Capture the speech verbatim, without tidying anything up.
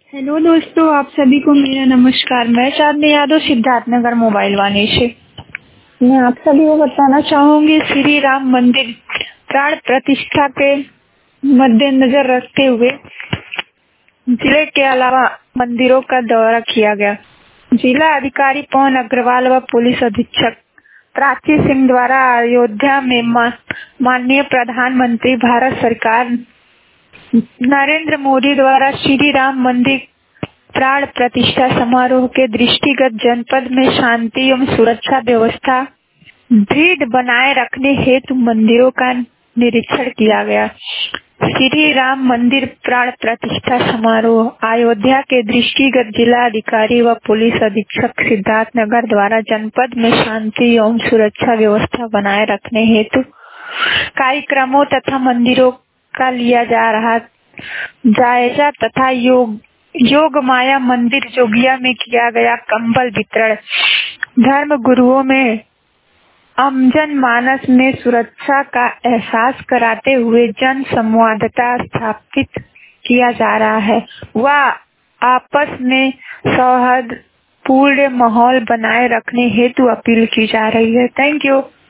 Hello दोस्तों, आप सभी को मेरा नमस्कार। मैं चांदनी यादव सिद्धार्थनगर मोबाइल वाणी से। मैं आप सभी को बताना चाहूंगी श्री राम मंदिर प्राण प्रतिष्ठा के मद्देनजर रखते हुए जिले के अलावा मंदिरों का दौरा किया गया। जिला अधिकारी पवन अग्रवाल व पुलिस अधीक्षक प्राची सिंह द्वारा अयोध्या में माननीय प्रधानमंत्री भारत सरकार नरेंद्र मोदी द्वारा श्री राम मंदिर प्राण प्रतिष्ठा समारोह के दृष्टिगत जनपद में शांति एवं सुरक्षा व्यवस्था दृढ़ बनाए रखने हेतु मंदिरों का निरीक्षण किया गया। श्री राम मंदिर प्राण प्रतिष्ठा समारोह अयोध्या के दृष्टिगत जिला अधिकारी व पुलिस अधीक्षक सिद्धार्थनगर द्वारा जनपद में शांति एवं सुरक्षा व्यवस्था बनाए रखने हेतु कार्यक्रमों तथा मंदिरों का लिया जा रहा जायजा तथा योग योग माया मंदिर जोगिया में किया गया कंबल वितरण धर्म गुरुओं में अमजन मानस में सुरक्षा का एहसास कराते हुए जन संवादता स्थापित किया जा रहा है व आपस में सौहार्दपूर्ण माहौल बनाए रखने हेतु अपील की जा रही है। Thank you.